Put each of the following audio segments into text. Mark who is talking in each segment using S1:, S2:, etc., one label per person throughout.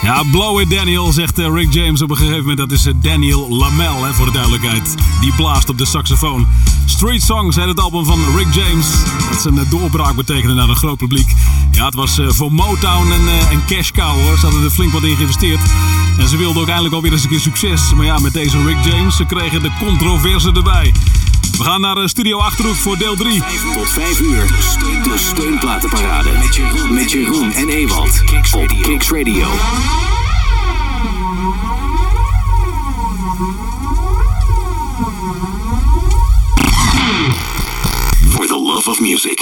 S1: Ja, Blow It Daniel, zegt Rick James op een gegeven moment. Dat is Daniel Lamel, voor de duidelijkheid. Die blaast op de saxofoon. Street Songs, het album van Rick James. Dat zijn doorbraak betekende naar een groot publiek. Ja, het was voor Motown en Cash Cow, hoor. Ze hadden er flink wat in geïnvesteerd. En ze wilden ook eindelijk alweer eens een keer succes. Maar ja, met deze Rick James, ze kregen de controverse erbij. We gaan naar Studio Achterhoek voor deel 3.
S2: tot 5 uur. De Steunplatenparade. Met Jeroen en Ewald. Op Kicks Radio. For the love of music.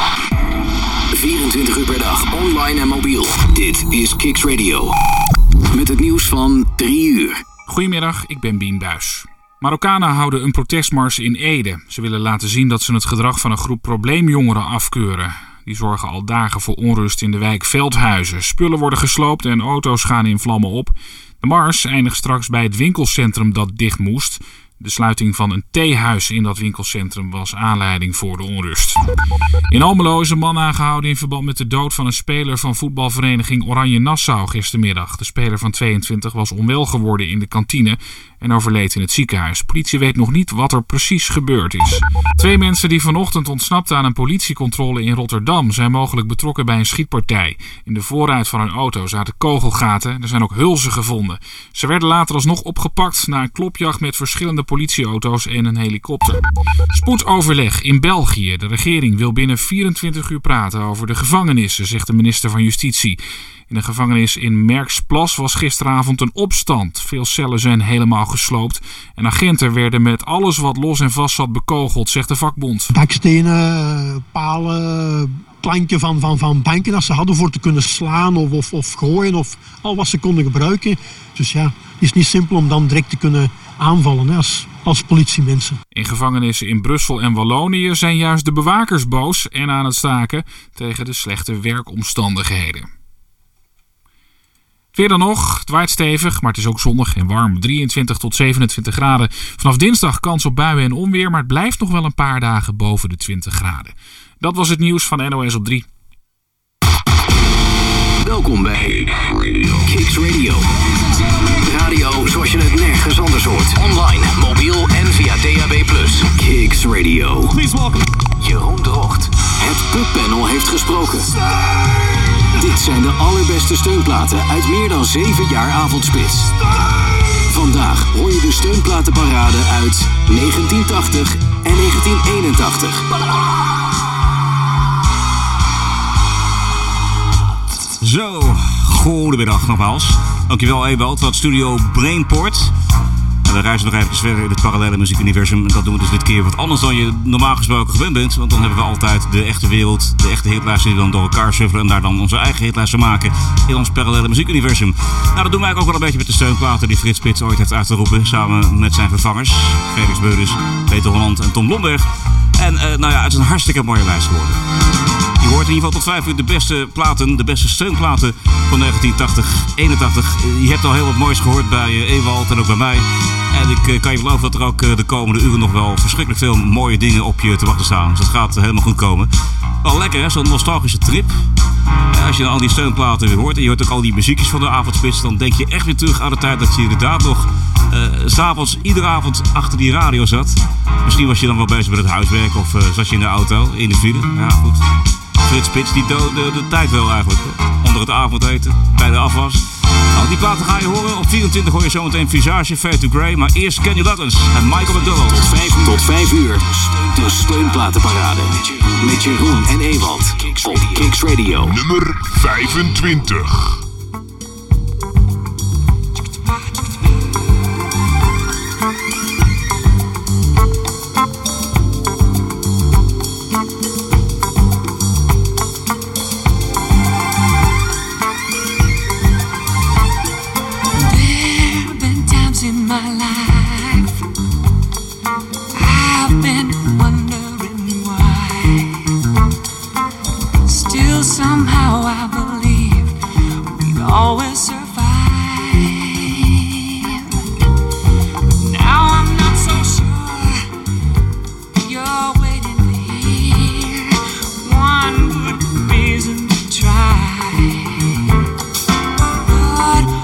S2: 24 uur per dag, online en mobiel. Dit is Kicks Radio. Met het nieuws van 3 uur.
S3: Goedemiddag, ik ben Bien Buijs. Marokkanen houden een protestmars in Ede. Ze willen laten zien dat ze het gedrag van een groep probleemjongeren afkeuren. Die zorgen al dagen voor onrust in de wijk Veldhuizen. Spullen worden gesloopt en auto's gaan in vlammen op. De mars eindigt straks bij het winkelcentrum dat dicht moest. De sluiting van een theehuis in dat winkelcentrum was aanleiding voor de onrust. In Almelo is een man aangehouden in verband met de dood van een speler van voetbalvereniging Oranje Nassau gistermiddag. De speler van 22 was onwel geworden in de kantine en overleed in het ziekenhuis. Politie weet nog niet wat er precies gebeurd is. 2 mensen die vanochtend ontsnapten aan een politiecontrole in Rotterdam zijn mogelijk betrokken bij een schietpartij. In de voorruit van hun auto zaten kogelgaten. Er zijn ook hulzen gevonden. Ze werden later alsnog opgepakt na een klopjacht met verschillende politieauto's en een helikopter. Spoedoverleg in België. De regering wil binnen 24 uur praten over de gevangenissen, zegt de minister van Justitie. In de gevangenis in Merksplas was gisteravond een opstand. Veel cellen zijn helemaal gesloopt en agenten werden met alles wat los en vast zat bekogeld, zegt de vakbond.
S4: Bakstenen, palen, klankje van banken dat ze hadden voor te kunnen slaan of gooien of al wat ze konden gebruiken. Dus ja, het is niet simpel om dan direct te kunnen aanvallen als politiemensen. In gevangenissen in Brussel en Wallonië zijn juist de bewakers boos en aan het staken tegen de slechte werkomstandigheden. Weer dan nog, het waait stevig, maar het is ook zonnig en warm. 23 tot 27 graden. Vanaf dinsdag kans op buien en onweer, maar het blijft nog wel een paar dagen boven de 20 graden. Dat was het nieuws van NOS op 3.
S2: Welkom bij Kicks Radio. Radio zoals je het nergens anders hoort. Online, mobiel en via DAB+. Kicks Radio.
S1: Please welcome.
S2: Jeroen Droogt. Het pubpanel heeft gesproken. Dit zijn de allerbeste steunplaten uit meer dan 7 jaar avondspits. Vandaag hoor je de steunplatenparade uit 1980 en 1981.
S5: Zo, goedemiddag nogmaals. Dankjewel Ewald van Studio Brainport. En we reizen nog even verder in het parallele muziekuniversum. En dat doen we dus dit keer wat anders dan je normaal gesproken gewend bent. Want dan hebben we altijd de echte wereld, de echte hitlijsten die we dan door elkaar suffelen. En daar dan onze eigen hitlijsten maken in ons parallele muziekuniversum. Nou, dat doen we eigenlijk ook wel een beetje met de steunplaten die Frits Spits ooit heeft uitgeroepen. Samen met zijn vervangers, Felix Beurders, Peter Holland en Tom Blomberg. En nou ja, het is een hartstikke mooie lijst geworden. Je hoort in ieder geval tot 5 uur de beste platen, de beste steunplaten van 1980, 81. Je hebt al heel wat moois gehoord bij Ewald en ook bij mij. En ik kan je beloven dat er ook de komende uren nog wel verschrikkelijk veel mooie dingen op je te wachten staan. Dus dat gaat helemaal goed komen. Wel lekker hè, zo'n nostalgische trip. Als je dan al die steunplaten weer hoort en je hoort ook al die muziekjes van de avondspits, dan denk je echt weer terug aan de tijd dat je inderdaad nog 's avonds iedere avond achter die radio zat. Misschien was je dan wel bezig met het huiswerk of zat je in de auto, in de file. Ja, goed. Frits Spits, die de tijd wel eigenlijk. Onder het avondeten, bij de afwas. Nou, die platen ga je horen. Op 24 hoor je zometeen Visage, Fade to Grey. Maar eerst Kenny Loggins en Michael McDonald.
S2: Tot 5 uur. De steunplatenparade. Met Jeroen en Ewald. Op Kicks Radio.
S6: Nummer 25.
S7: Somehow I believe we'd always survive. Now I'm not so sure you're waiting to hear one good reason to try. But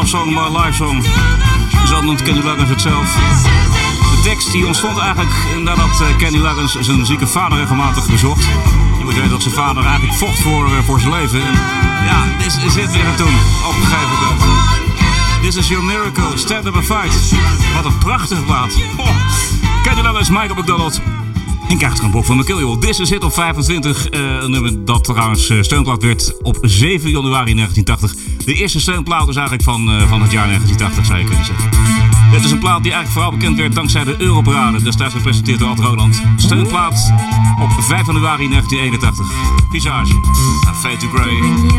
S5: love song, maar een live song. Zo noemt Kenny Loggins het zelf. De tekst die ontstond eigenlijk nadat Kenny Loggins zijn zieke vader regelmatig bezocht. Je moet weten dat zijn vader eigenlijk vocht voor zijn leven. En ja, This Is It weer toen, op een gegeven moment. This Is Your Miracle, Stand Up and Fight. Wat een prachtige plaat. Oh. Kenny Loggins, Michael McDonald. En krijgt er een boek van McKill, joh. This Is It op 25. Een nummer dat trouwens steunplaat werd op 7 januari 1980. De eerste steunplaat is eigenlijk van het jaar 1980, zou je kunnen zeggen. Dit is een plaat die eigenlijk vooral bekend werd dankzij de Europarade. Destijds gepresenteerd door Ad Roland. Steunplaat op 5 januari 1981. Visage. Fade to Grey.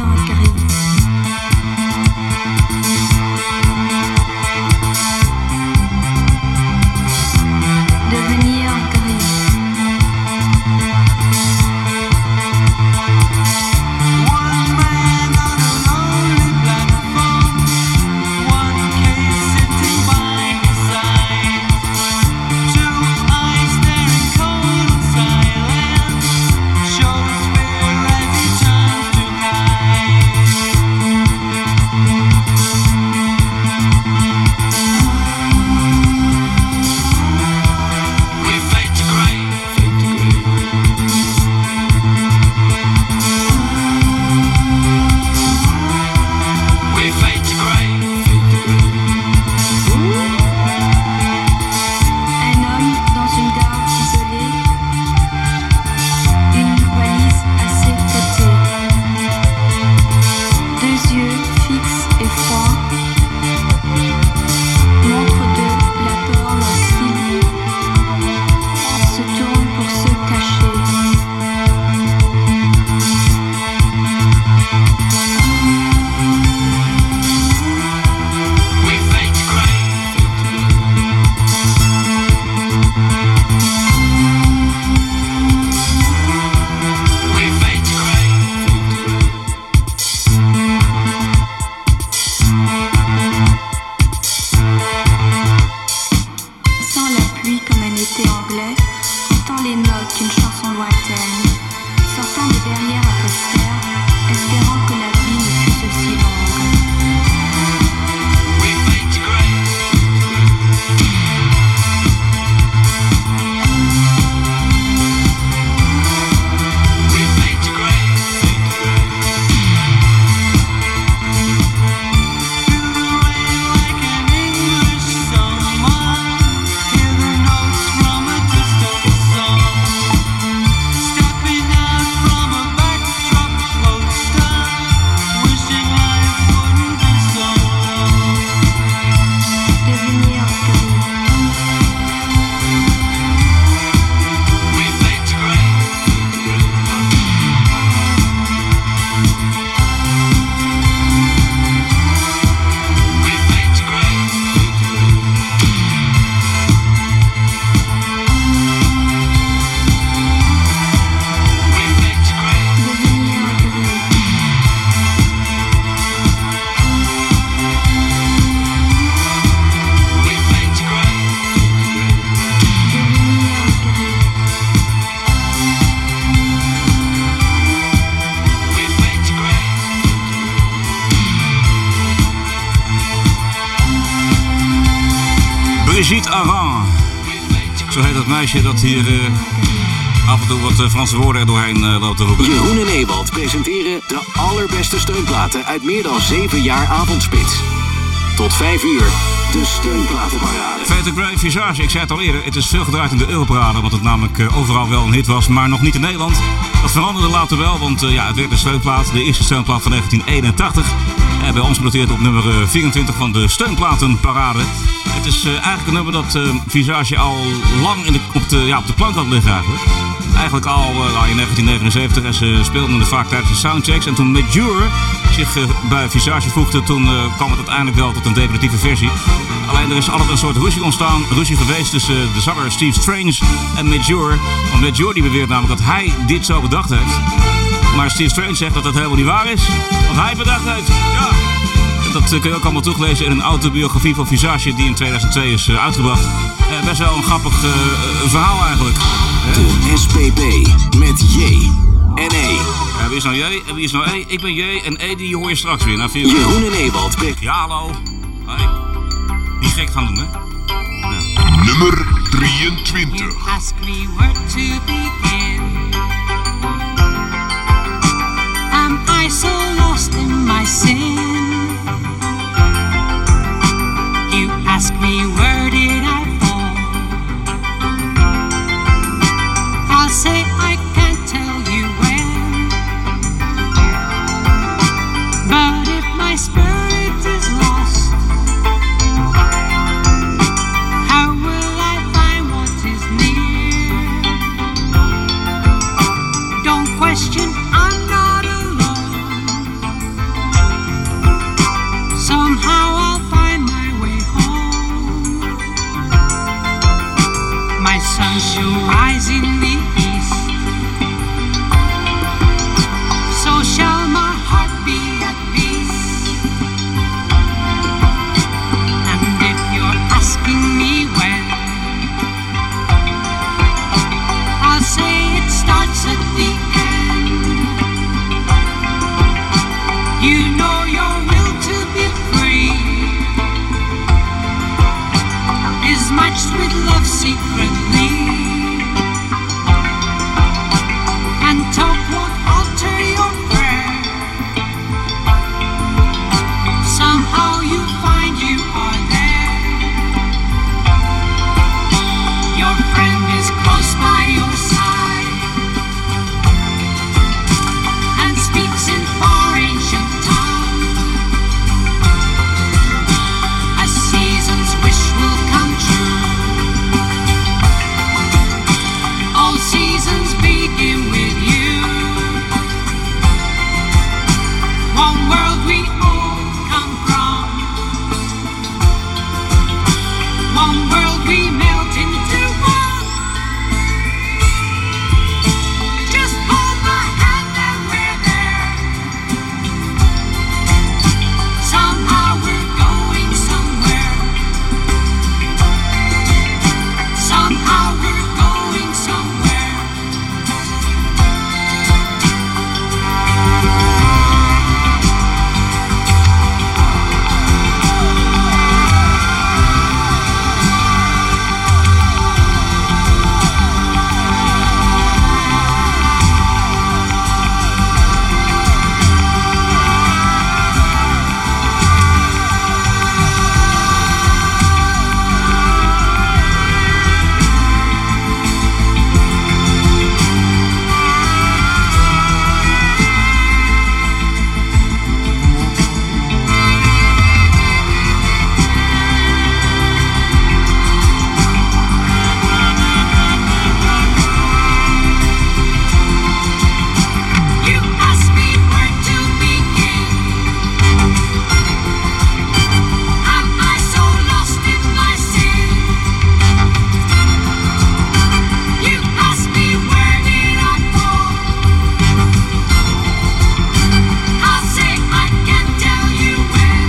S5: Brigitte Aran. Zo heet dat meisje dat hier af en toe wat Franse woorden er doorheen loopt te roepen.
S2: Jeroen en Ewald presenteren de allerbeste steunplaten uit meer dan 7 jaar avondspits. Tot 5 uur, de steunplatenparade.
S5: Fade to Grey, Visage, ik zei het al eerder, het is veel gedraaid in de Europarade, omdat het namelijk overal wel een hit was, maar nog niet in Nederland. Dat veranderde later wel, want het werd een steunplaat, de eerste steunplaat van 1981. Bij ons genoteerd op nummer 24 van de steunplatenparade. Het is eigenlijk een nummer dat Visage al lang op de plank had liggen eigenlijk. Eigenlijk al in 1979 en ze speelden er vaak tijdens de soundchecks. En toen Major zich bij Visage voegde, toen kwam het uiteindelijk wel tot een definitieve versie. Alleen er is altijd een soort ruzie geweest tussen de zanger Steve Strange en Major. Want Major die beweert namelijk dat hij dit zo bedacht heeft. Maar Steve Strange zegt dat dat helemaal niet waar is, wat hij bedacht heeft. Ja. Dat kun je ook allemaal teruglezen in een autobiografie van Visage die in 2002 is uitgebracht. Best wel een grappig verhaal eigenlijk.
S2: De SPP met J en E.
S5: Ja, wie is nou J en wie is nou E? Ik ben J en E, die hoor je straks weer.
S2: Jeroen en Ewald.
S5: Ja, hallo. Hey. Niet gek gaan doen, hè?
S6: Nummer 23.
S7: You ask me where to begin. Am I so lost in my sin? You ask me where did I fall? I'll say I can't tell you when. But if my spirit is lost, how will I find what is near? Don't question, I'm not alone. Somehow I'll find my way home. My sun shall rise in the east, so shall my heart be at peace. And if you're asking me when, I'll say it starts at the end. You know your will to be free is matched with love secretly, and talk won't alter your prayer. Somehow you find you are there. Your friend is close by your side and speaks in far ancient tongue. A season's wish will come true. All seasons begin with you. One world we all come from. One world we melt into one. Just hold my hand and we're there. Somehow we're going somewhere. Somehow we're going somewhere. You ask me where to begin. Am I so lost in my sin? You ask me where did I fall? I'll say I can't tell you when.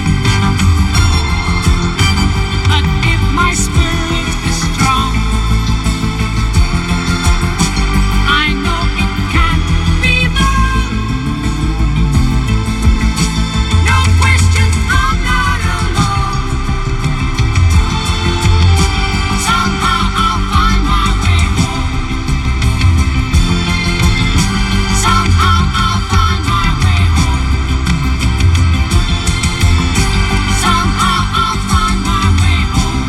S7: But if my spirit is strong, I know it can't be wrong. No question, I'm not alone. Somehow I'll find my way home. Somehow I'll find my way home. Somehow I'll find my way home.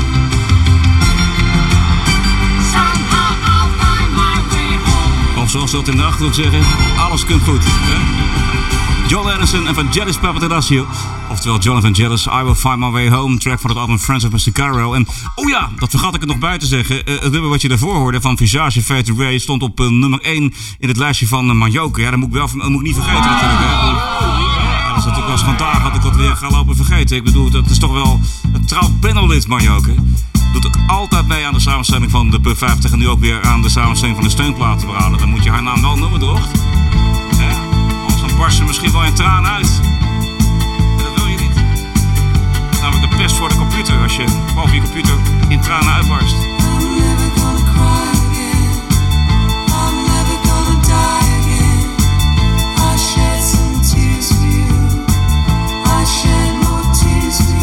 S7: Somehow I'll find my way home.
S5: Of zoals ze dat in de Achterhoek zeggen, alles komt goed. Hè? John Anderson en Vangelis Papathanassiou. Oftewel John Vangelis, I Will Find My Way Home. Track van het album Friends of Mr. Cairo. En oh ja, dat vergat ik er nog bij te zeggen. Het nummer wat je daarvoor hoorde van Visage Fade to Grey stond op nummer 1 in het lijstje van Manjoke. Ja, dat moet ik niet vergeten natuurlijk. Hè? Ja, dat is natuurlijk wel schandalig, had ik dat weer gaan lopen vergeten. Ik bedoel, dat is toch wel een trouw panellid, Manjoke. Doet ook altijd mee aan de samenstelling van de Pub 50 en nu ook weer aan de samenstelling van de steunplatenverhalen. Dan moet je haar naam wel noemen, toch? Hè? Anders dan barst ze misschien wel in tranen uit. En dat wil je niet. Dat is namelijk de pest voor de computer als je boven je computer in tranen uitbarst.
S8: I'm never gonna cry again. I'm never gonna die again. I shed some tears for you. I shed more tears for you.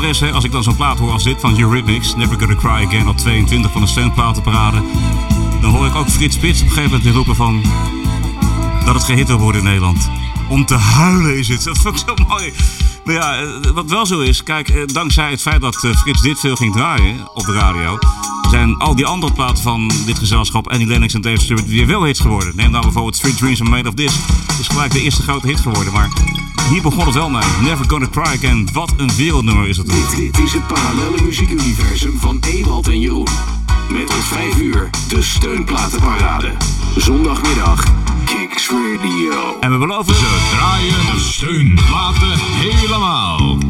S5: is, hè, als ik dan zo'n plaat hoor als dit van Eurythmics, Never Gonna Cry Again, op 22 van de steunplatenparade, dan hoor ik ook Frits Spits op een gegeven moment roepen van dat het gehit wil worden in Nederland. Om te huilen is het. Dat vond ik zo mooi. Maar ja, wat wel zo is, kijk, dankzij het feit dat Frits dit veel ging draaien op de radio, zijn al die andere platen van dit gezelschap, Annie Lennox en Dave Stewart, weer wel hits geworden. Neem dan bijvoorbeeld Street Dreams Are Made of This. Is gelijk de eerste grote hit geworden, maar hier begon het wel mee. Never Gonna Cry Again. Wat een wereldnummer is dat.
S2: Dit is het parallelle muziekuniversum van Ewald en Jeroen. Met tot 5 uur de steunplatenparade. Zondagmiddag, Kicks Radio.
S5: En we beloven,
S6: Ze draaien de steunplaten helemaal.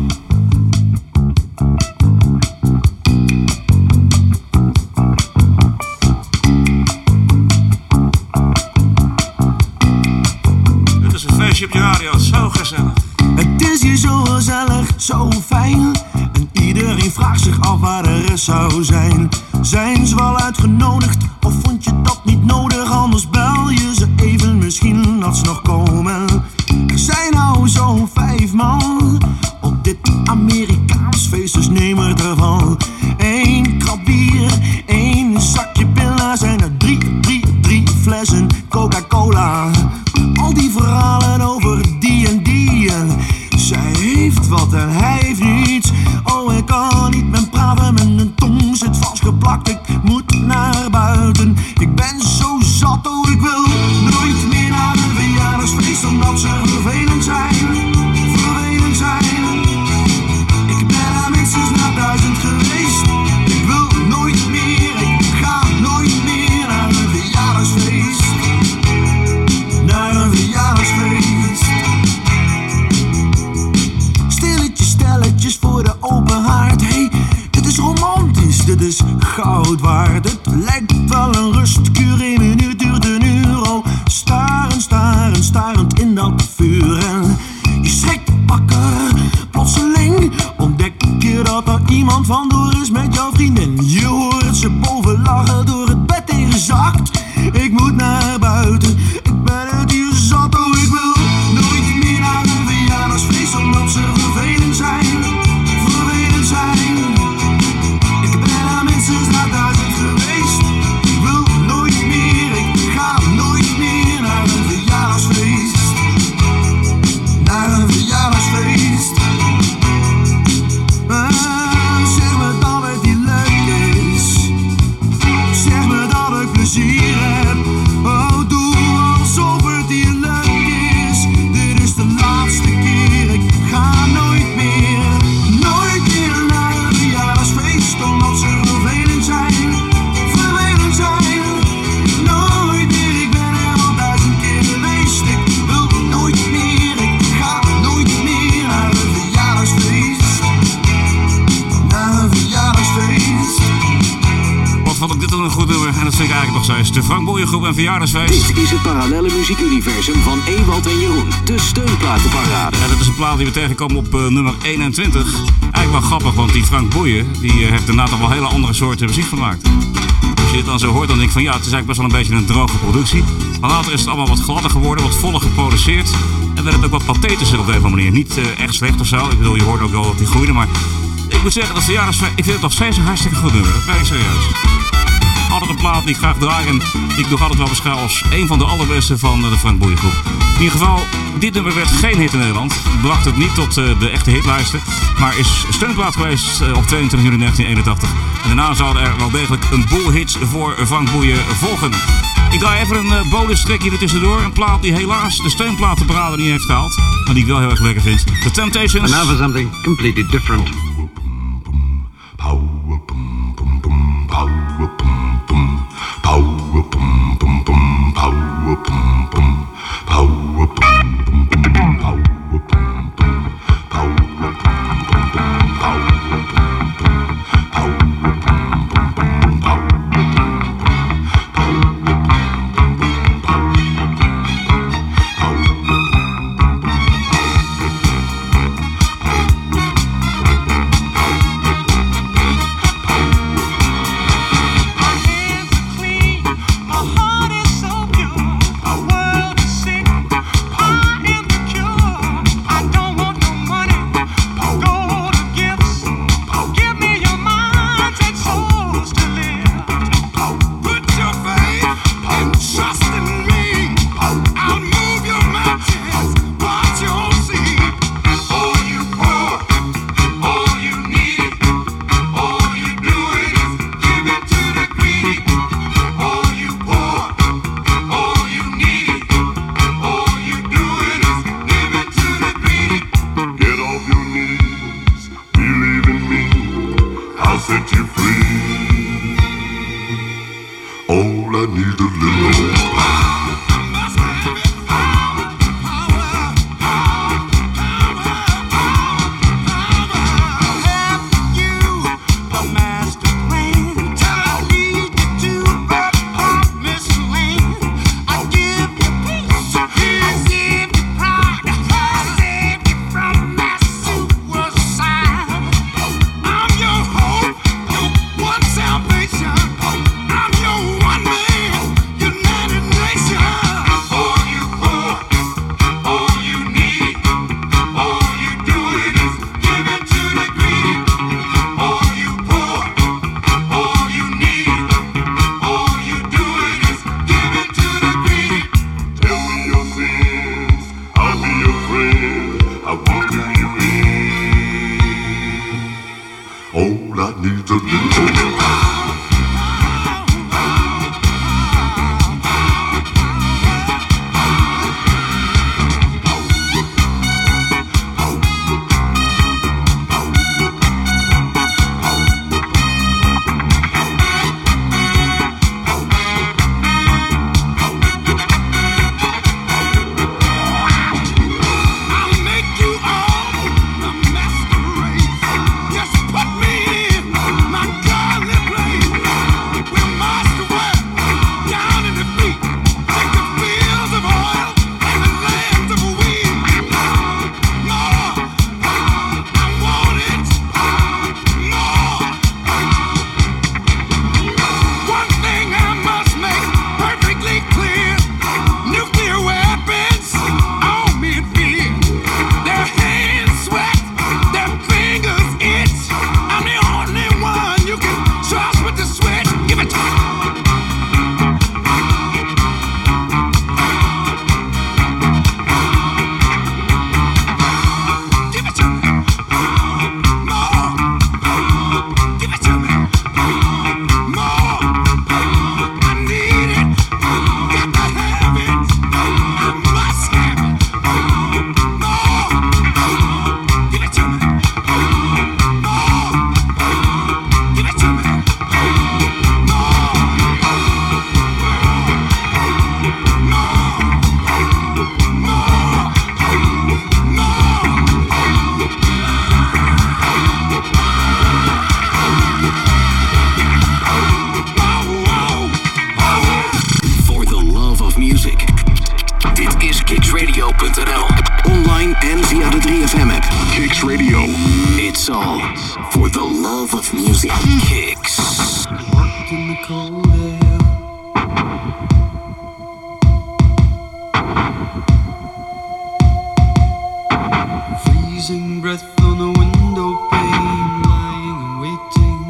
S5: dit is een feestje op je radio. Zo gezellig.
S9: Het is hier zo gezellig, zo fijn. En iedereen vraagt zich af waar de rest zou zijn. Zijn ze wel uitgenodigd of vond je dat niet nodig? Anders bel je ze even, misschien dat ze nog komen. Er zijn nou zo'n 5 man op dit Amerikaans feest, dus neem er ervan. 1 krab bier, 1 zakje pilla, zijn er 3 flessen Coca-Cola. Al die verhalen over die en die en zij heeft wat en hij heeft niets. Oh, ik kan niet met praten, mijn tong zit vastgeplakt. Ik moet naar buiten, ik ben zo zat. Oh, ik wil nooit meer naar een verjaardagsfeest, omdat ze vervelend zijn. Vervelend zijn. Ik ben er minstens naar 1000 geweest. Ik wil nooit meer, ik ga nooit meer naar een verjaardagsfeest. Naar een verjaardagsfeest. Stelletjes voor de open haard. Hey, dit is romantisch, dit is goud waard. Het lijkt wel een rustkuur, 1 minuut duurt een uur. Oh, starend in dat vuur. En je schrikt wakker, plotseling ontdek je dat er iemand vandoor is met jouw vriendin. Je hoort ze boven lachen, door het bed heen zakt. Ik moet naar buiten, ik ben het hier zat. Oh, ik wil nooit meer naar een verjaardagsfeest, omdat ze vervelend zijn. Vervelend zijn. Ik ben er minstens naar 1000 geweest. Ik wil nooit meer, ik ga nooit meer naar een verjaardagsfeest. Naar een verjaardagsfeest. Zeg me dat het niet leuk is. Zeg me dat ik plezier heb. Oh, doe alsof het hier leuk is. Dit is de laatste keer, ik ga nooit meer. Nooit meer naar een verjaardagsfeest, omdat ze vervelend zijn. Vervelend zijn. Nooit meer, ik ben er al 1000 keer geweest. Ik wil nooit meer, ik ga nooit meer naar een verjaardagsfeest. Naar een verjaardagsfeest.
S5: Wat vond ik dit dan een goed nummer? En dat vind ik eigenlijk nog steeds. De Frank Boeiengroep en verjaardagsfeest.
S2: Dit is het parallelle muziekuniversum van Ewald en Jeroen. De steunplatenparade.
S5: Ja, dat is een plaat die we tegenkomen op nummer 21. Eigenlijk wel grappig, want die Frank Boeien die heeft daarna toch wel hele andere soorten muziek gemaakt. Als je dit dan zo hoort, dan denk ik van ja, het is eigenlijk best wel een beetje een droge productie. Maar later is het allemaal wat gladder geworden, wat voller geproduceerd. En werd het ook wat pathetischer op de een of andere manier. Niet echt slecht of zo. Ik bedoel, je hoort ook wel dat die groeide, maar ik moet zeggen dat verjaardagsfeest, ik vind het nog steeds een hartstikke goed nummer. Dat ben ik serieus. Altijd een plaat die ik graag draai en die ik nog altijd wel beschouw als een van de allerbeste van de Frank Boeiengroep. In ieder geval, dit nummer werd geen hit in Nederland. Bracht het niet tot de echte hitlijsten. Maar is steunplaat geweest op 22 juli 1981. En daarna zouden er wel degelijk een boel hits voor Frank Boeien volgen. Ik draai even een bonus trekje er tussendoor. Een plaat die helaas de steunplatenparade niet heeft gehaald. Maar die ik wel heel erg lekker vind. The Temptations.
S10: And now for something completely different.
S2: kicksradio.nl. Online en via de 3FM-app. Kicks Radio. It's all for the love of music. Kicks.
S9: Walked in the cold air. Freezing breath on the window pane, lying and waiting.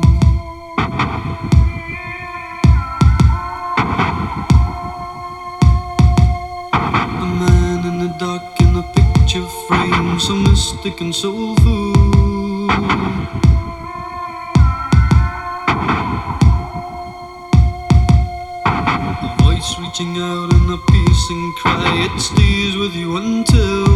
S9: A man in the dark in a picture frame, so mystic and soulful. A voice reaching out in a piercing cry, it stays with you until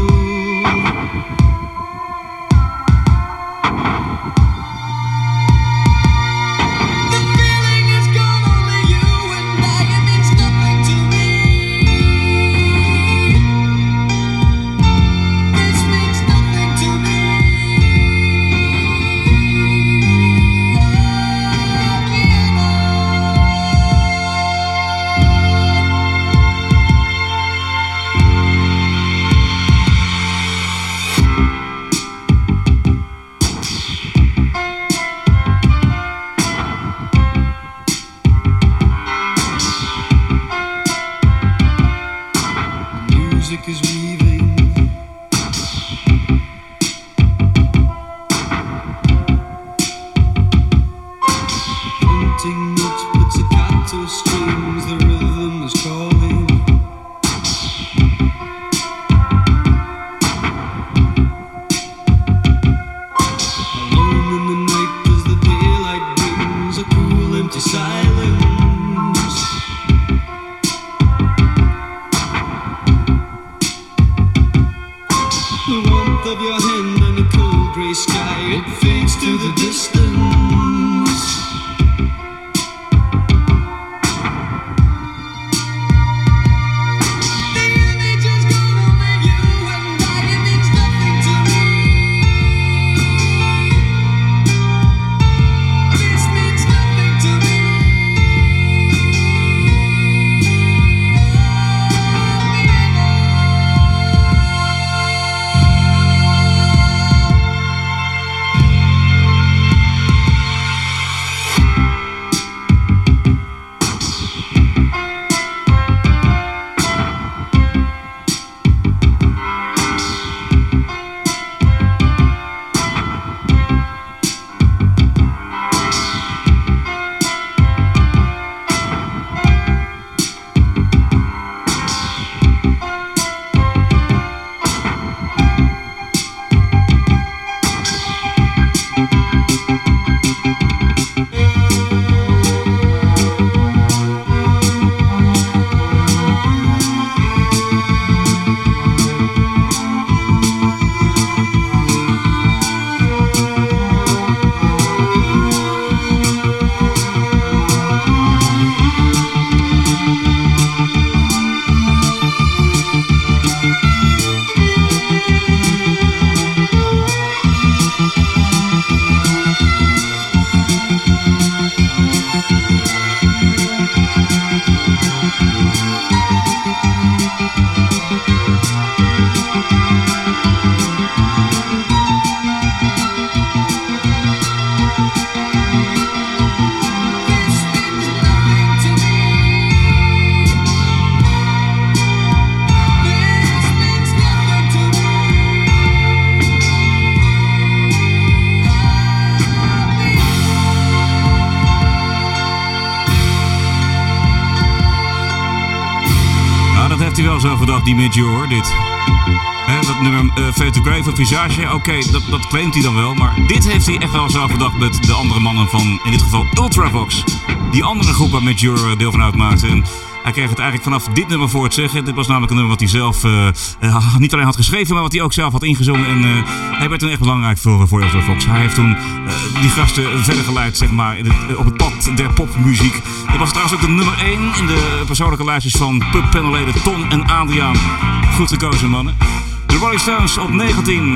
S9: is weaving. Haunting notes with staccato strings, the rhythm is calling. Alone in the night as the daylight brings a cool empty silence. The warmth of your hand and the cold grey sky, it fades to the distance. The image is gone over you and I, it means nothing to me. This means nothing to me.
S5: zo gedacht, die Major, dit. Dat nummer Fade to Grave of Visage, oké, dat claimt hij dan wel. Maar dit heeft hij echt wel zo gedacht met de andere mannen van, in dit geval, Ultravox. Die andere groep waar Major deel van uitmaakte. En hij kreeg het eigenlijk vanaf dit nummer voor het zeggen. Dit was namelijk een nummer wat hij zelf niet alleen had geschreven, maar wat hij ook zelf had ingezongen. En hij werd toen echt belangrijk voor Ultravox. Hij heeft toen die gasten verder geleid, zeg maar, op het pad der popmuziek. Dit was trouwens ook de nummer 1 in de persoonlijke lijstjes van pubpanelleden Ton en Adriaan. Goed gekozen, mannen. De Rolling Stones op 19.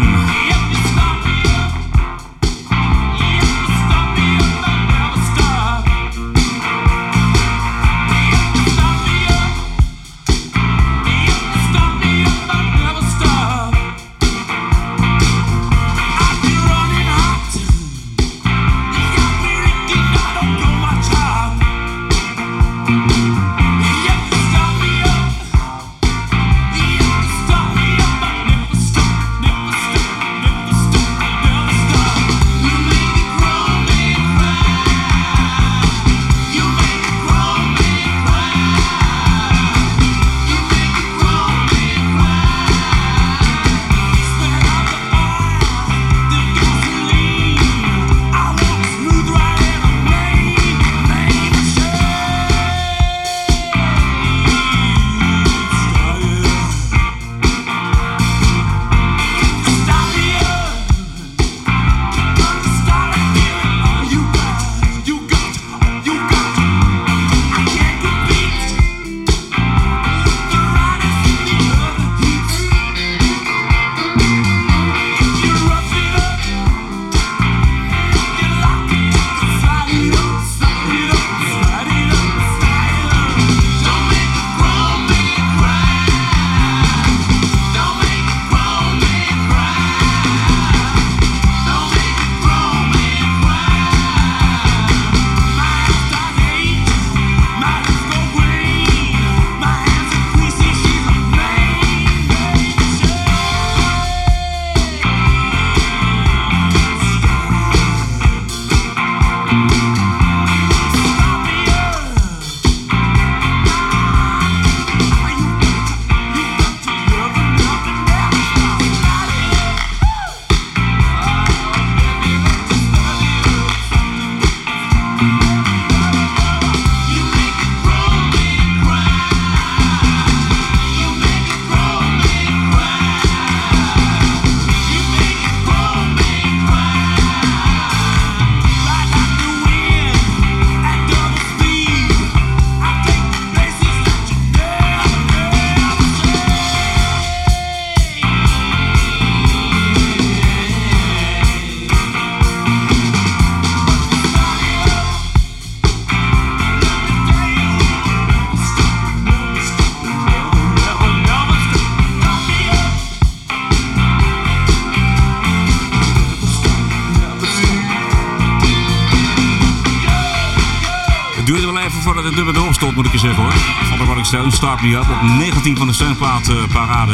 S5: Voordat het nummer erop stond, moet ik je zeggen hoor. Van de Rolling Stones, Start Me Up, op 19 van de steunplaatparade.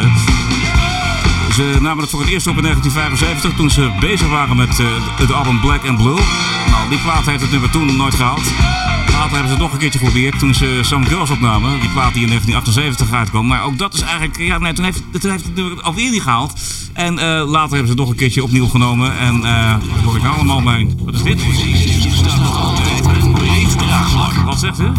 S5: Ze namen het voor het eerst op in 1975 toen ze bezig waren met het album Black and Blue. Nou, die plaat heeft het nummer toen nooit gehaald. Later hebben ze het nog een keertje geprobeerd toen ze Some Girls opnamen. Die plaat die in 1978 uitkwam. Maar ook dat is eigenlijk, ja nee, toen heeft het nummer alweer niet gehaald. En later hebben ze het nog een keertje opnieuw genomen. En wat hoor ik allemaal mee? Wat is dit? Wat zegt u?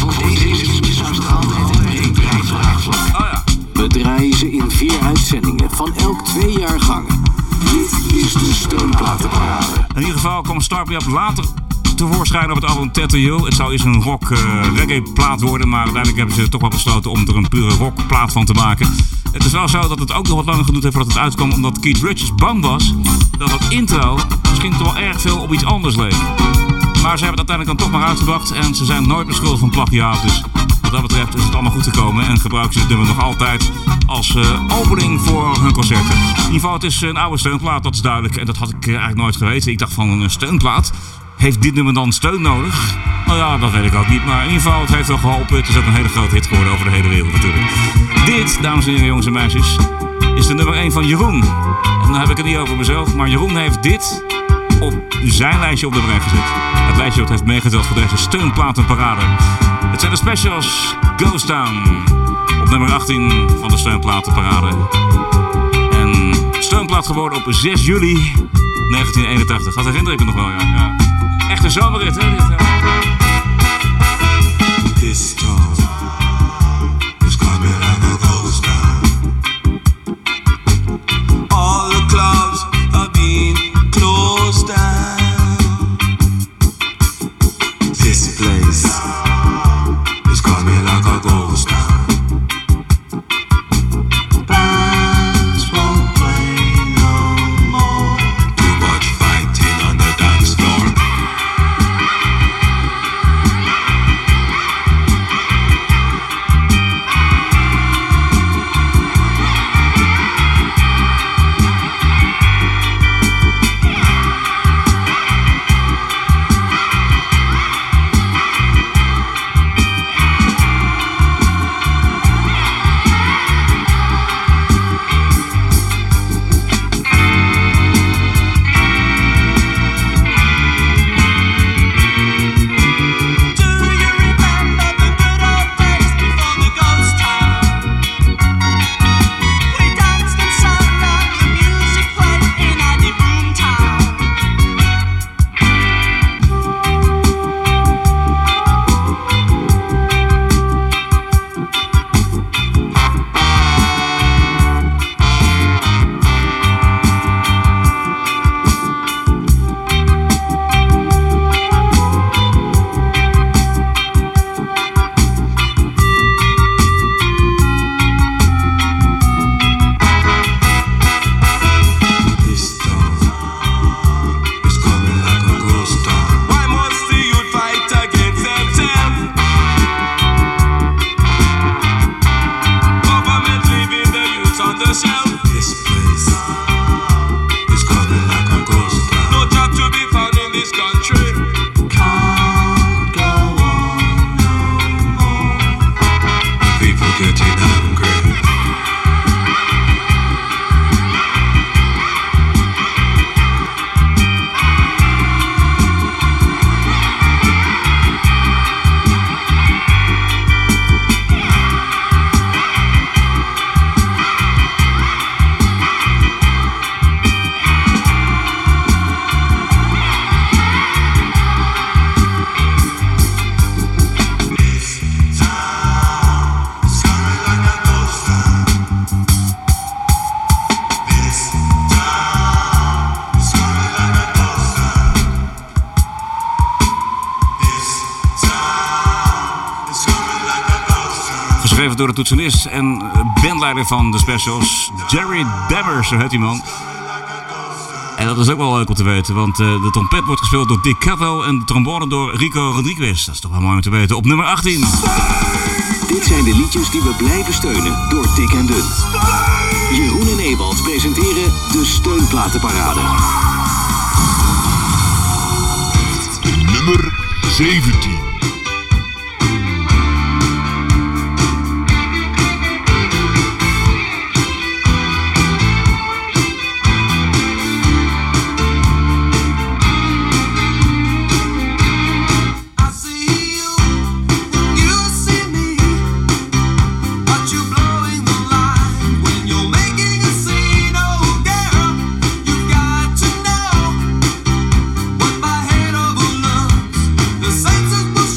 S5: Oh ja.
S2: We draaien ze in 4 uitzendingen van elk 2 jaar gang. Dit is de steunplatenparade.
S5: In ieder geval kwam Start Me Up later tevoorschijn op het album Tattoo You. Het zou eerst een rock reggae plaat worden, maar uiteindelijk hebben ze toch wel besloten om er een pure rock plaat van te maken. Het is wel zo dat het ook nog wat langer geduurd heeft voordat het uitkwam, omdat Keith Richards bang was dat het intro misschien toch wel erg veel op iets anders leek. Maar ze hebben het uiteindelijk dan toch maar uitgebracht en ze zijn nooit beschuldigd van plagiaat. Dus wat dat betreft is het allemaal goed gekomen en gebruiken ze het nummer nog altijd als opening voor hun concerten. In ieder geval, het is een oude steunplaat, dat is duidelijk. En dat had ik eigenlijk nooit geweten. Ik dacht van een steunplaat. Heeft dit nummer dan steun nodig? Nou ja, dat weet ik ook niet. Maar in ieder geval, het heeft wel geholpen. Het is ook een hele grote hit geworden over de hele wereld natuurlijk. Dit, dames en heren, jongens en meisjes, is de nummer 1 van Jeroen. En dan heb ik het niet over mezelf, maar Jeroen heeft dit op zijn lijstje op de breng gezet. Het lijstje dat heeft meegeteld voor deze steunplatenparade. Het zijn de specials Ghost Town. Op Op nummer 18 van de steunplatenparade. En steunplaat geworden op 6 juli 1981. Dat herinner ik me nog wel, ja. Echt een zomerrit, hè? Dit,
S9: This storm is coming like a ghost town. All the clubs are being closed down. This place is coming like a ghost town. Bands won't play no more. Too much fighting on the dance floor.
S5: Geschreven door de toetsenist en bandleider van de specials, Jerry Dammers, zo heet die man. En dat is ook wel leuk om te weten, want de trompet wordt gespeeld door Dick Cavell en de trombone door Rico Rodriguez. Dat is toch wel mooi om te weten. Op nummer 18.
S2: Dit zijn de liedjes die we blijven steunen door dik en dun. Jeroen en Ewald presenteren de Steunplatenparade.
S6: Nummer 17.
S9: Senses will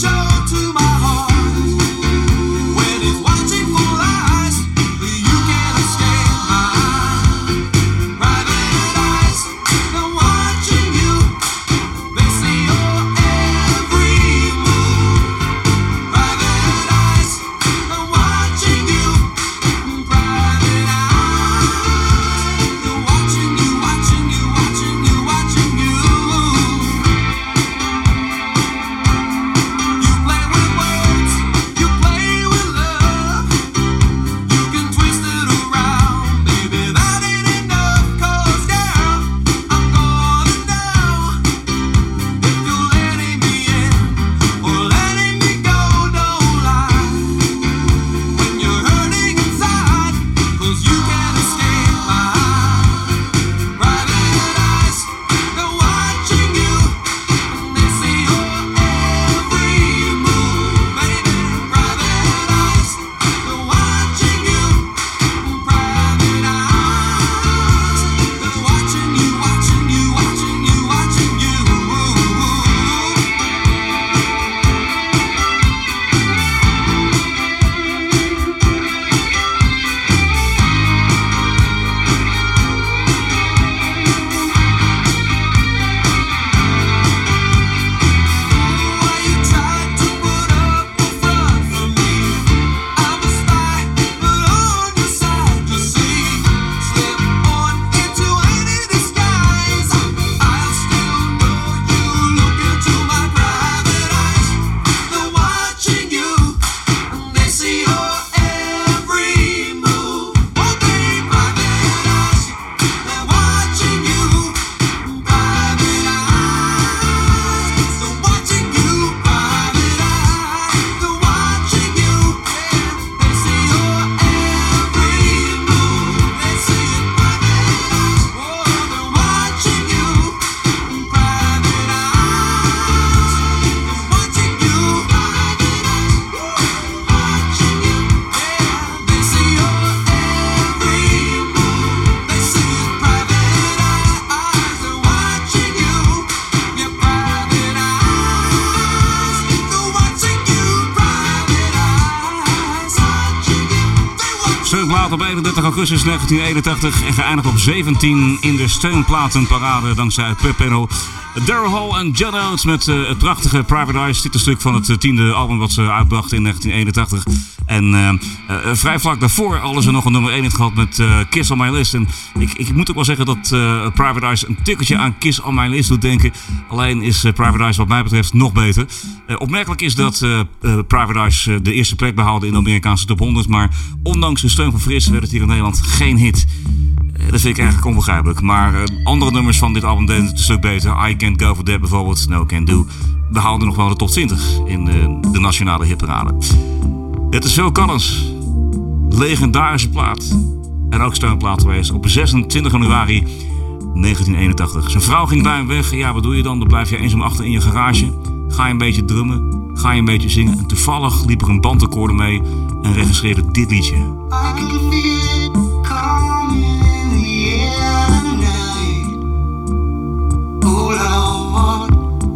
S5: staat op 31 augustus 1981 en geëindigd op 17 in de steunplatenparade dankzij het pubpanel. Daryl Hall en John Oates met het prachtige Private Eyes, titelstuk van het 10e album wat ze uitbrachten in 1981. En vrij vlak daarvoor hadden ze nog een nummer 1 hit gehad met Kiss on My List. En ik moet ook wel zeggen dat Private Eyes een tikkeltje aan Kiss on My List doet denken. Alleen is Private Eyes wat mij betreft nog beter. Opmerkelijk is dat Private Eyes de eerste plek behaalde in de Amerikaanse top 100. Maar ondanks de steun van Fris werd het hier in Nederland geen hit. Dat vind ik eigenlijk onbegrijpelijk. Maar andere nummers van dit album deden het een stuk beter. I Can't Go For That bijvoorbeeld, No Can Do. Behaalden nog wel de top 20 in de nationale hitparade. Het is Phil Collins. Legendarische plaat. En ook steunplaat geweest op 26 januari 1981. Zijn vrouw ging bij hem weg. Ja, wat doe je dan? Dan blijf je eenzaam achter in je garage. Ga je een beetje drummen. Ga je een beetje zingen. En toevallig liep er een bandrecorder mee. En registreerde dit liedje.
S9: I can feel it coming in the air tonight. Oh Lord,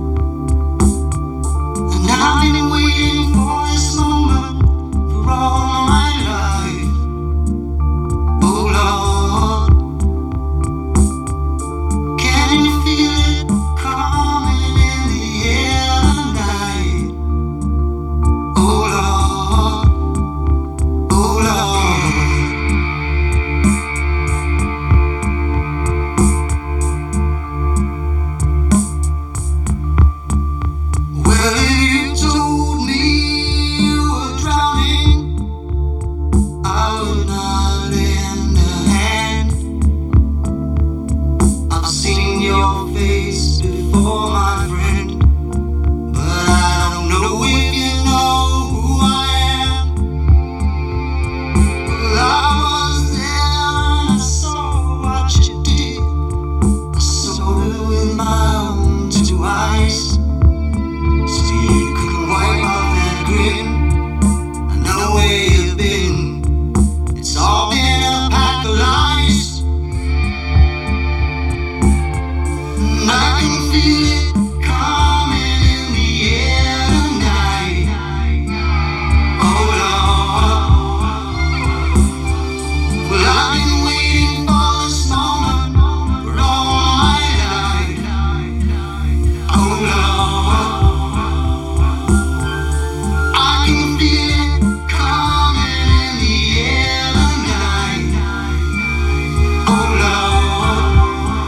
S9: and I've been waiting for this moment for all my life. Oh Lord, can you feel it coming in the air tonight? Oh Lord, oh Lord. Well, if you told me you were drowning, I would not lend a hand. I've seen your face before, my friend, but I don't know if you know who I am. Well, I was there and I saw what you did. I saw it with my own two eyes. So you can wipe off that grin. I know where you've been. It's all been a pack of lies. And I can feel it coming in the air tonight. Oh Lord. Well, I've been waiting for this moment for all my life. Oh Lord. I can feel it coming in the air tonight. Oh Lord.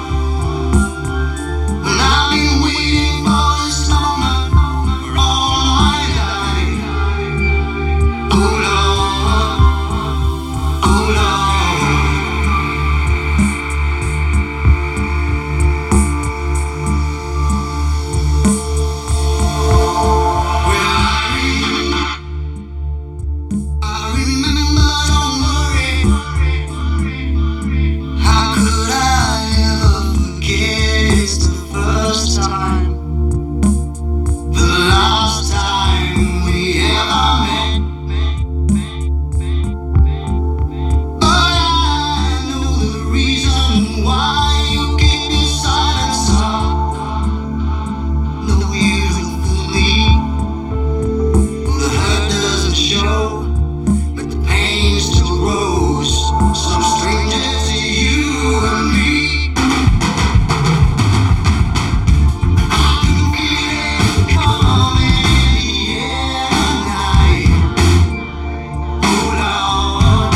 S9: Well, I've been waiting for this moment for all my life. Oh Lord. Oh Lord. I remember, don't worry. How could I ever forget? It's the first time, the last time we ever met. But I know the reason why you keep your silence up. No, you don't fool me. The hurt doesn't show, but the pain still grows. Some stranger to you and me. I can feel it coming in the air tonight. Oh Lord.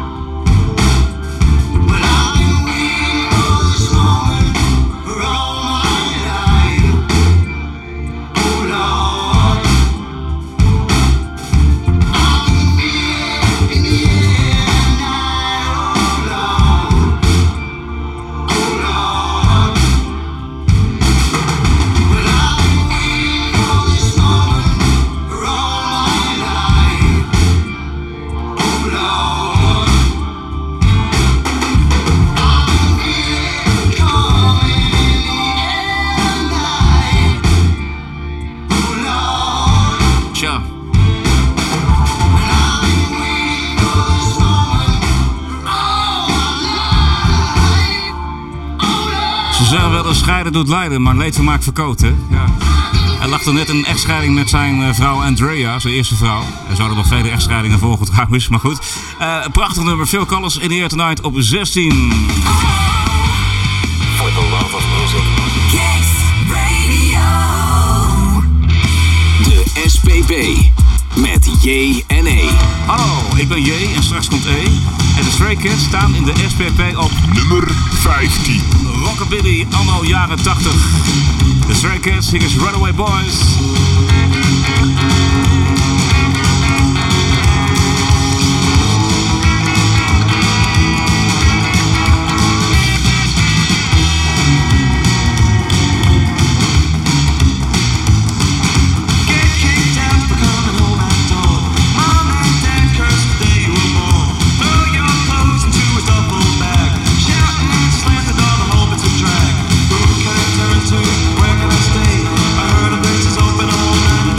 S9: Well, I've been waiting for this moment for all my life. Oh Lord. I can feel it in the air tonight. Oh Lord. Oh Lord. Well, I've been waiting for this moment for all my life. Oh Lord. I can feel it coming in the air tonight. Oh Lord.
S5: Tja,
S9: Well, I've been waiting for this moment for all my life. Oh Lord.
S5: ze zeggen wel dat scheiden doet lijden, maar leed vermaakt verkoopt, hè? Ja. Hij lag er net een echtscheiding met zijn vrouw Andrea, zijn eerste vrouw. Er zouden nog vele echtscheidingen volgen trouwens, maar goed. Prachtig nummer, Phil Collins in the Air Tonight op 16.
S2: For the love of music.
S7: Kicks Radio.
S2: De SPP. Met J en E.
S5: Hallo, ik ben J en straks komt E. En de Stray Cats staan in de SPP op
S6: Nummer 15.
S5: Rockabilly anno jaren 80. De Stray Cats, hier is Runaway Boys.
S9: Where can I stay? I heard of places open all night.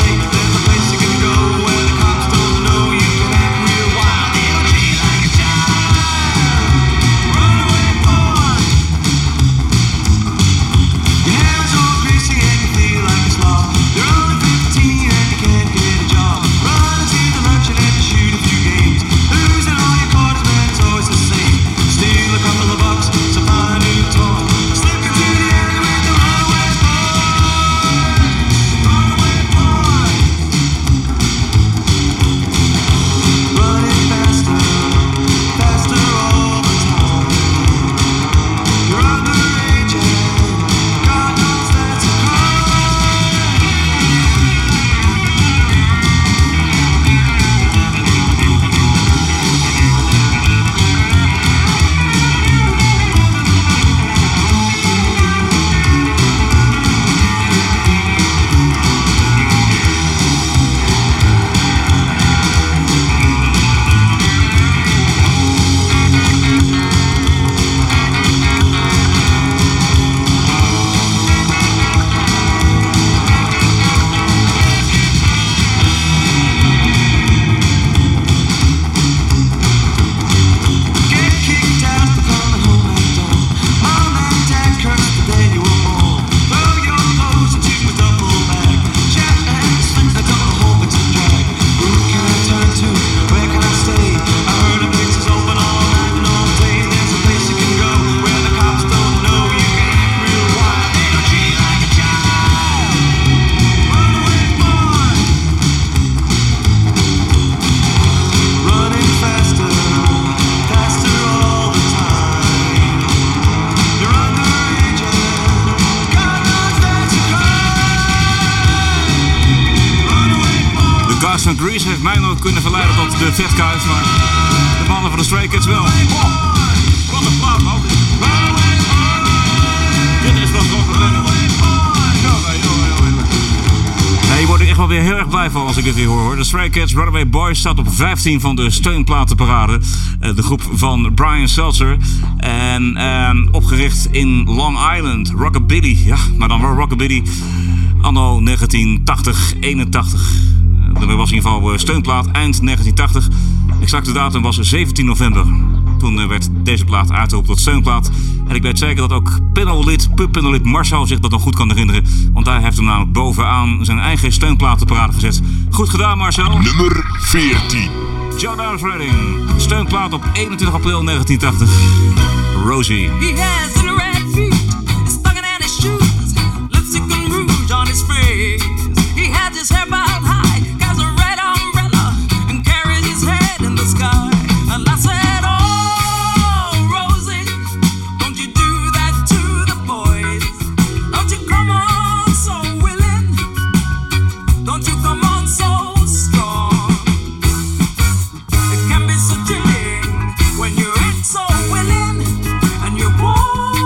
S5: van Grease heeft mij nooit kunnen verleiden tot de vetkuit, maar de mannen van de Stray Cats wel. Wat een plaat, man. Dit is dan toch een nee, je wordt er echt wel weer heel erg blij van als ik dit weer hoor. De Stray Cats Runaway Boys staat op 15 van de steunplatenparade. De groep van Brian Seltzer. En opgericht in Long Island. Rockabilly. Ja, maar dan wel Rockabilly. Anno 1980, 81. Dat was in ieder geval steunplaat eind 1980. Exacte datum was 17 november. Toen werd deze plaat uitgeroepen tot steunplaat. En ik weet zeker dat ook pubpanellid Marcel zich dat nog goed kan herinneren. Want hij heeft hem namelijk bovenaan zijn eigen steunplatenparade gezet. Goed gedaan, Marcel.
S6: Nummer 14.
S5: Joe Downs Redding. Steunplaat op 21 april 1980. Rosie.
S7: He has a red feet, stuck in his shoes, lipstick and rouge on his face. He had his hair bowed high, has a red umbrella, and carries his head in the sky. And I said, oh, Rosie, don't you do that to the boys? Don't you come on so willing? Don't you come on so strong? It can be so chilling when you ain't so willing, and you won't.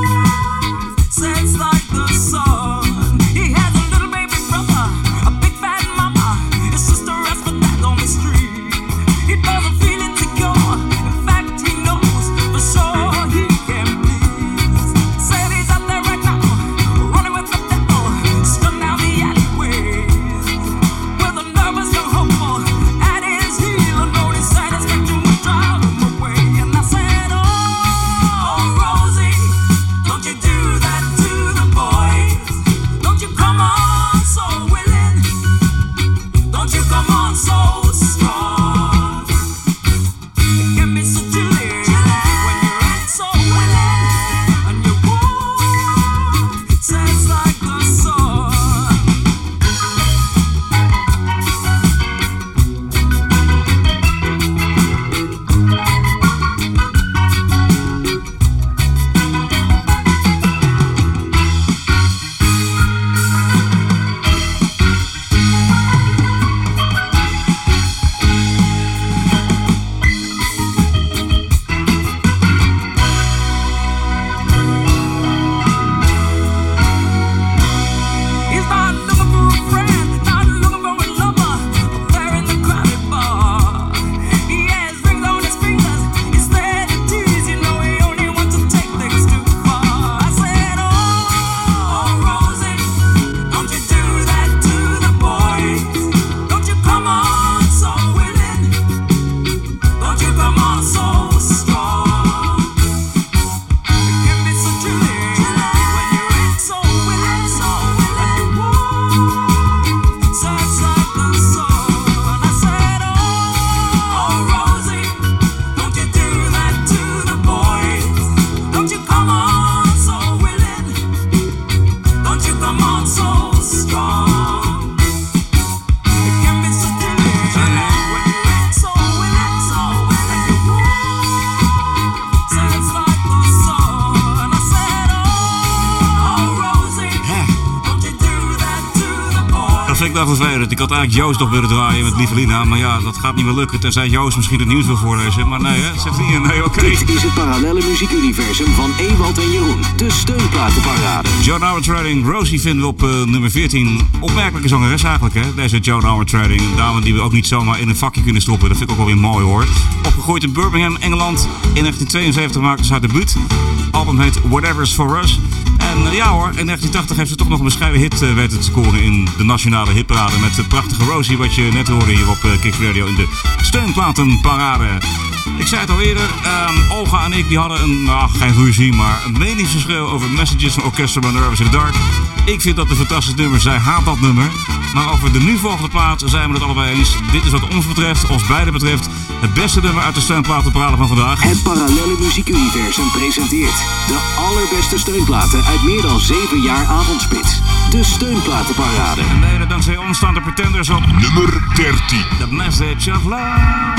S5: ik dacht dat ik had eigenlijk Joost nog willen draaien met Lievelina. Maar ja, dat gaat niet meer lukken. Tenzij Joost misschien het nieuws wil voorlezen. Maar nee, hè? Zegt niet. Nee, oké.
S2: Dit is het parallelle muziekuniversum van Ewald en Jeroen. De steunplatenparade.
S5: Joan Armatrading, Rosie vinden we op nummer 14. Opmerkelijke zangeres eigenlijk, hè? Deze Joan Armatrading. Een dame die we ook niet zomaar in een vakje kunnen stoppen. Dat vind ik ook wel weer mooi, hoor. Opgegroeid in Birmingham, Engeland. In 1972 maakte ze haar debuut. Het album heet Whatever's For Us. En ja hoor, in 1980 heeft ze toch nog een bescheiden hit weten te scoren in de nationale hitparade. Met de prachtige Rosie, wat je net hoorde hier op Kicks Radio in de steunplatenparade. Ik zei het al eerder, Olga en ik die hadden geen ruzie, maar een meningsverschil over Messages van Orchestra by Nervous in the Dark. Ik vind dat een fantastisch nummer, zij haat dat nummer. Maar over de nu volgende plaat zijn we het allebei eens. Dit is wat ons betreft, ons beiden betreft, het beste nummer uit de steunplatenparade van vandaag.
S2: Het parallelle muziekuniversum presenteert de allerbeste steunplaten uit meer dan 7 jaar avondspits. De steunplatenparade.
S5: En mede dankzij ons staan de Pretenders op
S6: Nummer 13.
S5: The Message of Love.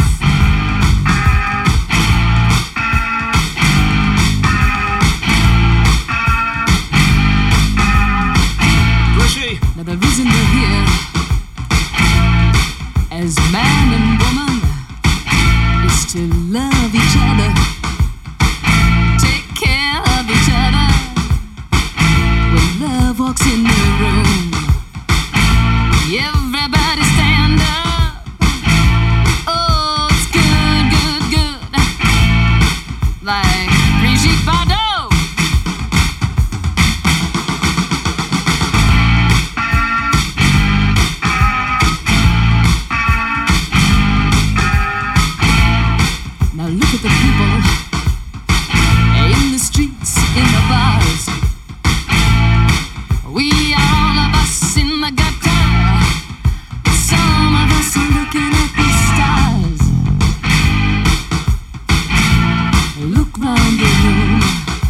S8: Now the reason we're here as man and woman is to love each other, take care of each other. When love walks in the room, everybody stand up. Oh, it's good, good, good, like Brigitte Bardot. Look at the people in the streets, in the bars. We are all of us in the gutter. Some of us are looking at the stars. Look round the room.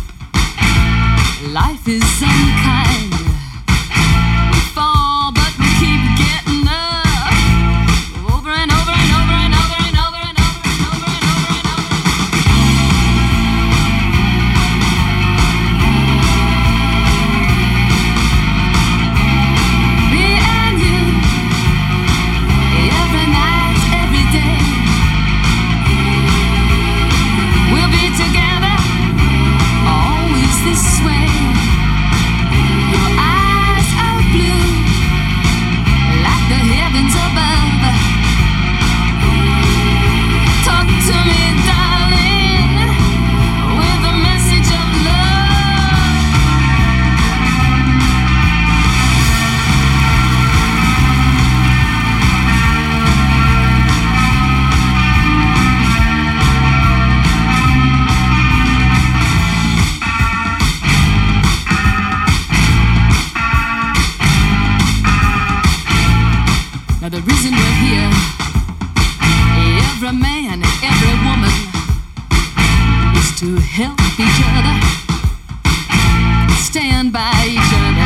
S8: Life is unkind. We fall, but we keep getting up. Over and over and over and over and over and over and over and over and over. Me and you, every night, every day, we'll be together, always this way. Your eyes are blue, like the heavens above. Talk to me, darling, with a message of love. Now the reason we're here, every man, every woman, is to help each other, stand by each other.